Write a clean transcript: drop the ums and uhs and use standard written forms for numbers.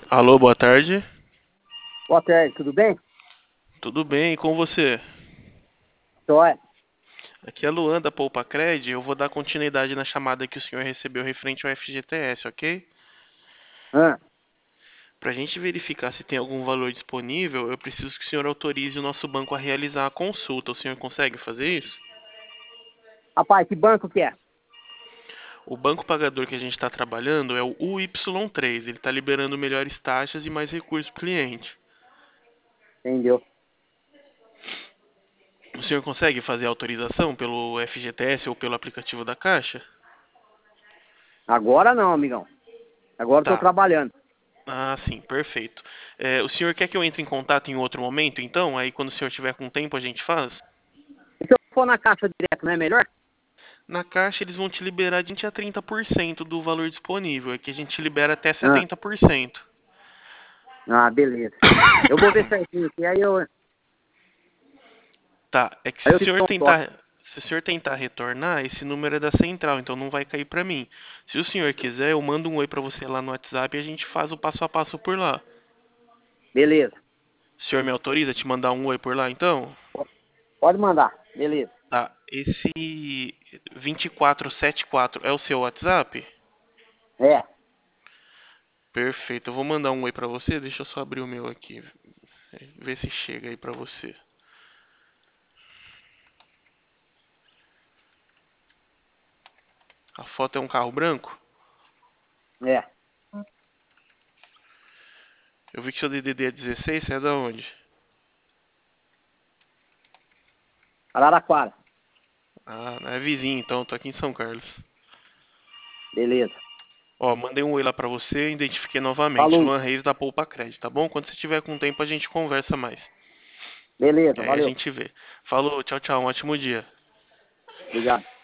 Alô, boa tarde. Boa tarde, tudo bem? Tudo bem, e com você? Joia. Aqui é a Luan da Poupa Cred. Eu vou dar continuidade na chamada que o senhor recebeu referente ao FGTS, ok? Ah, Para a gente verificar se tem algum valor disponível, eu preciso que o senhor autorize o nosso banco a realizar a consulta. O senhor consegue fazer isso? rapaz, que banco que é? O banco pagador que a gente está trabalhando é o UY3. Ele está liberando melhores taxas e mais recursos para o cliente. Entendeu? O senhor consegue fazer a autorização pelo FGTS ou pelo aplicativo da Caixa? Agora não, amigão. Agora eu tô Tá. trabalhando. Ah, sim, perfeito. O senhor quer que eu entre em contato em outro momento, então? Aí quando o senhor tiver com tempo a gente faz? E se eu for na caixa direto, não é melhor? Na Caixa eles vão te liberar de 20 a 30% do valor disponível. Aqui a gente libera até Ah, 70%. beleza. Eu vou ver certinho aqui, Tá, é que aí eu te dou um toque. se o senhor tentar retornar, esse número é da central, então não vai cair pra mim. Se o senhor quiser, eu mando um oi pra você lá no WhatsApp e a gente faz o passo a passo por lá. Beleza. O senhor me autoriza a te mandar um oi por lá, então? Pode mandar. Beleza. Tá, esse 2474 é o seu WhatsApp? É. Perfeito, eu vou mandar um oi pra você, deixa eu só abrir o meu aqui, ver se chega aí pra você. A foto é um carro branco? É. Eu vi que seu DDD é 16, você é da onde? Araraquara. Ah, é vizinho então, eu tô aqui em São Carlos. Beleza. Ó, mandei um oi lá pra você, identifiquei novamente, Falou. Luan Reis da Poupa Cred, tá bom? Quando você tiver com tempo a gente conversa mais. E Beleza, aí a valeu. gente vê. Falou, tchau, tchau, um ótimo dia. Obrigado.